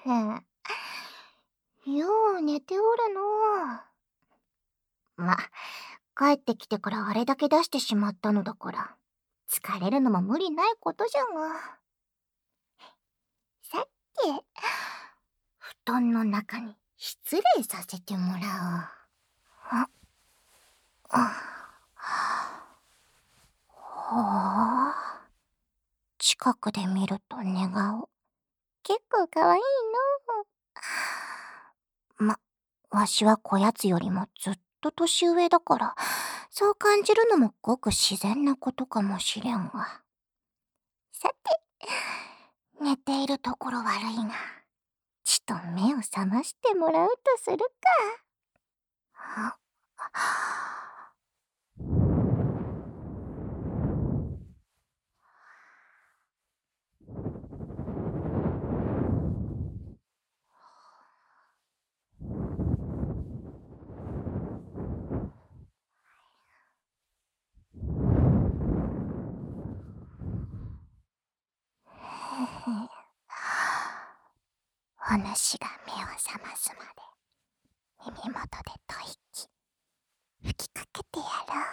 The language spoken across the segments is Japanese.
よう寝ておるのう。帰ってきてからあれだけ出してしまったのだから、疲れるのも無理ないことじゃが。さて、布団の中に失礼させてもらおう。ほう。近くで見ると寝顔、結構かわいいの。わしはこやつよりもずっと年上だから、そう感じるのもごく自然なことかもしれんが。さて、寝ているところ悪いが、ちと目を覚ましてもらうとするか。お主が目を覚ますまで耳元で吐息吹きかけてやろ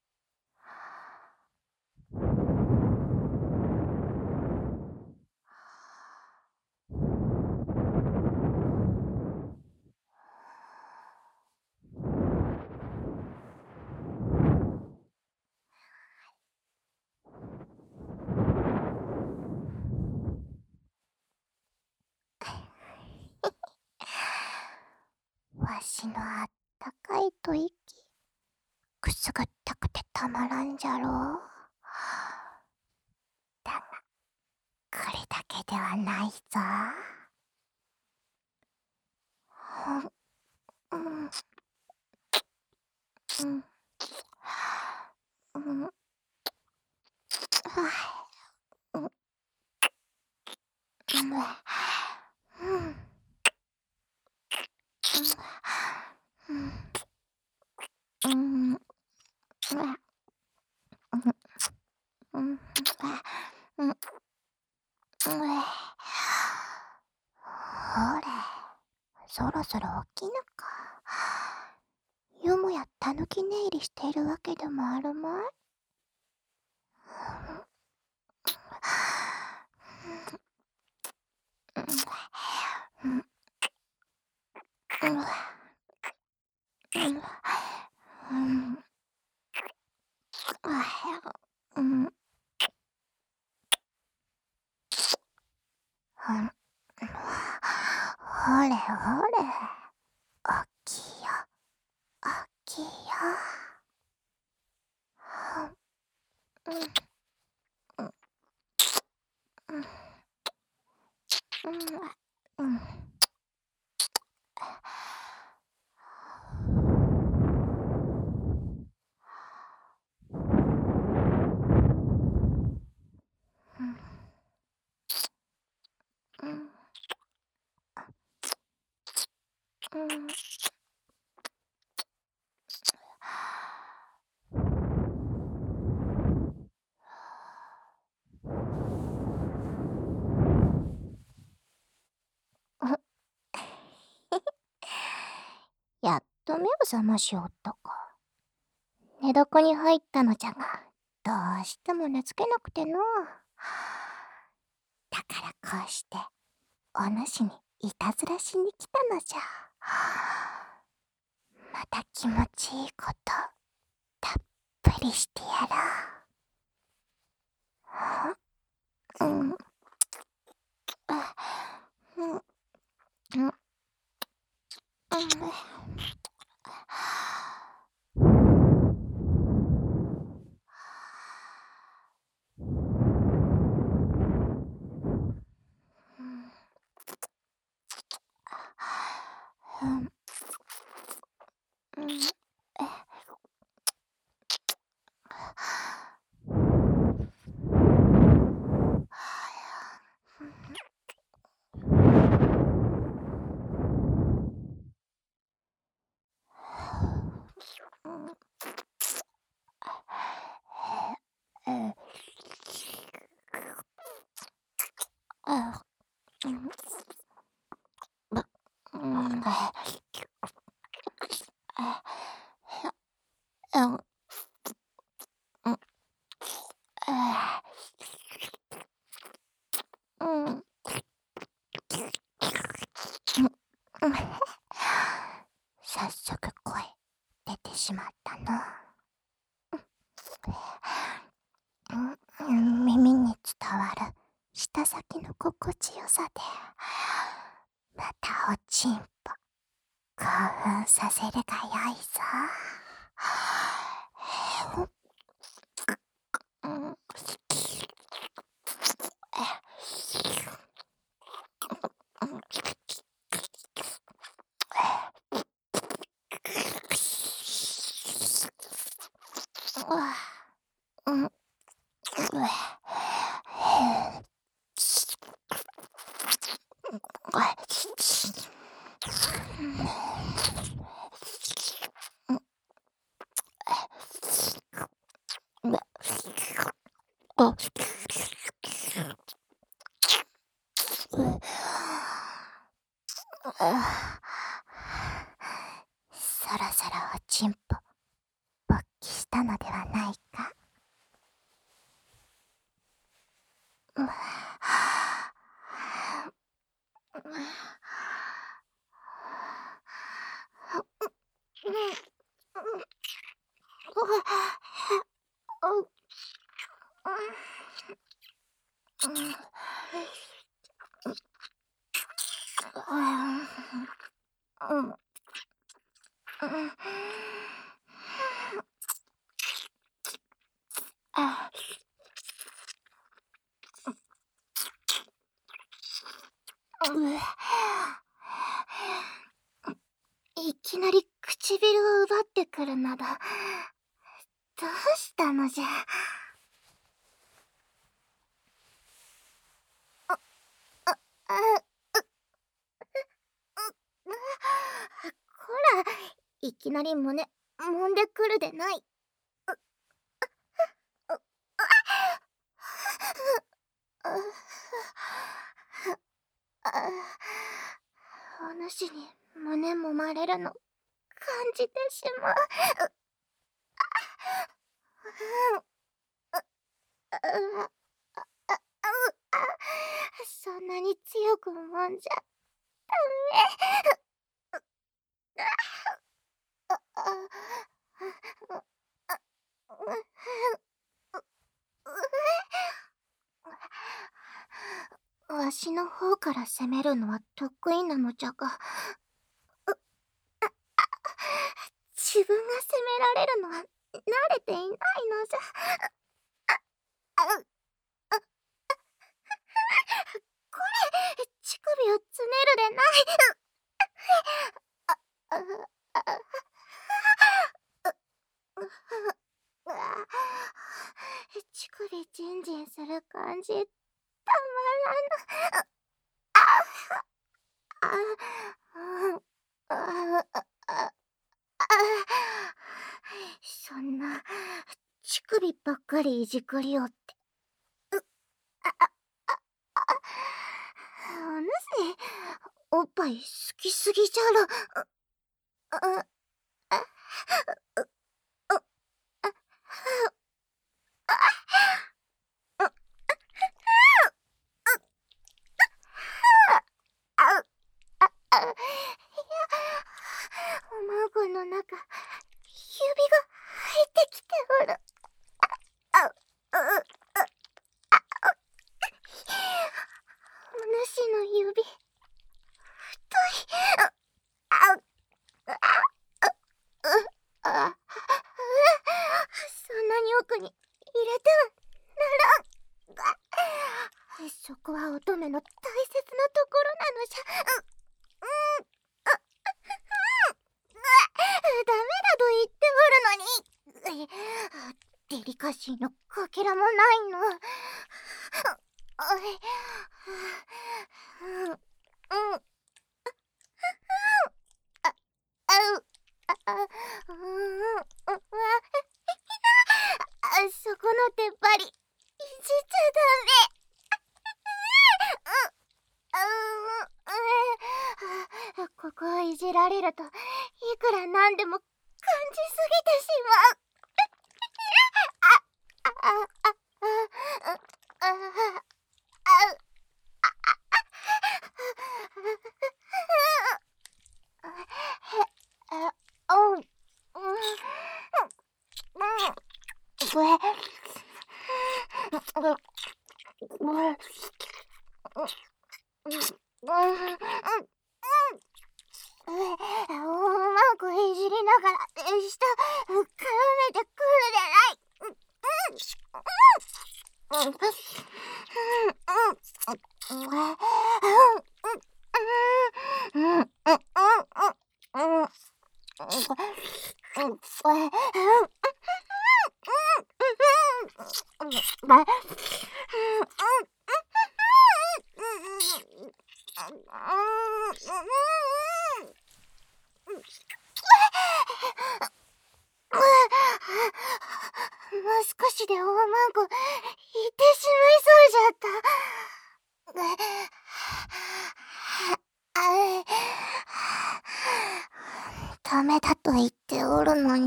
う。わしのあったかい吐息、くすぐったくてたまらんじゃろう。だが、これだけではないぞ。うん、うん、うん、はあ、うん、うん、うん、うん、うん、うん、うん、ほれ、そろそろ起きなか。よもやたぬき寝入りしているわけでもあるまい。ほれほれ、起きよ、起きよ。やっと目を覚ましおったか。寝床に入ったのじゃが、どうしても寝つけなくての。だからこうして、お主にいたずらしに来たのじゃ。また気持ちいいこと、たっぷりしてやろう。うん。あ、うん。うん。うん。うん。うん。 あ、うん、うん、あうん、うん、うん。早速声出てしまったの。耳に伝わる舌先の心地よさで、またおちんぽ興奮させるがよいぞ。うん、うん、そろそろおちんぽ勃起したのではないか。いきなり唇を奪ってくるなど、どうしたのじゃ。こら、いきなり胸揉んでくるでない。お主に胸揉まれるの感じてしまう。そんなに強く揉んじゃわしの方から攻めるのは得意なのじゃが、自分が攻められるのは慣れていないのじゃ。これ、乳首をつねるでない。乳首ジンジンする感じたまらぬ。そんな乳首ばっかりいじくりおって、お主おっぱい好きすぎじゃろ。おまごの中、指が入ってきておる。お主の指、太い。そんなに奥に入れてはならん。そこは乙女の大切なところなのじゃ。ダメだと言っておるのに。デリカシーのかけらもないの。そこの出っ張りいじっちゃダメ。ここをいじられるといくらなんでもじすぎてしまう。あ、あ、あ、あ、あ、あ、あ、うん、うん、うまくいじりながら舌絡めてくるでない。もう少しで大マンコ言ってしまいそうじゃった。ダメだと言っておるのに、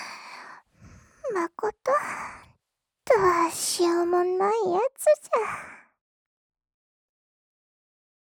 まことどうしようもないやつじゃ。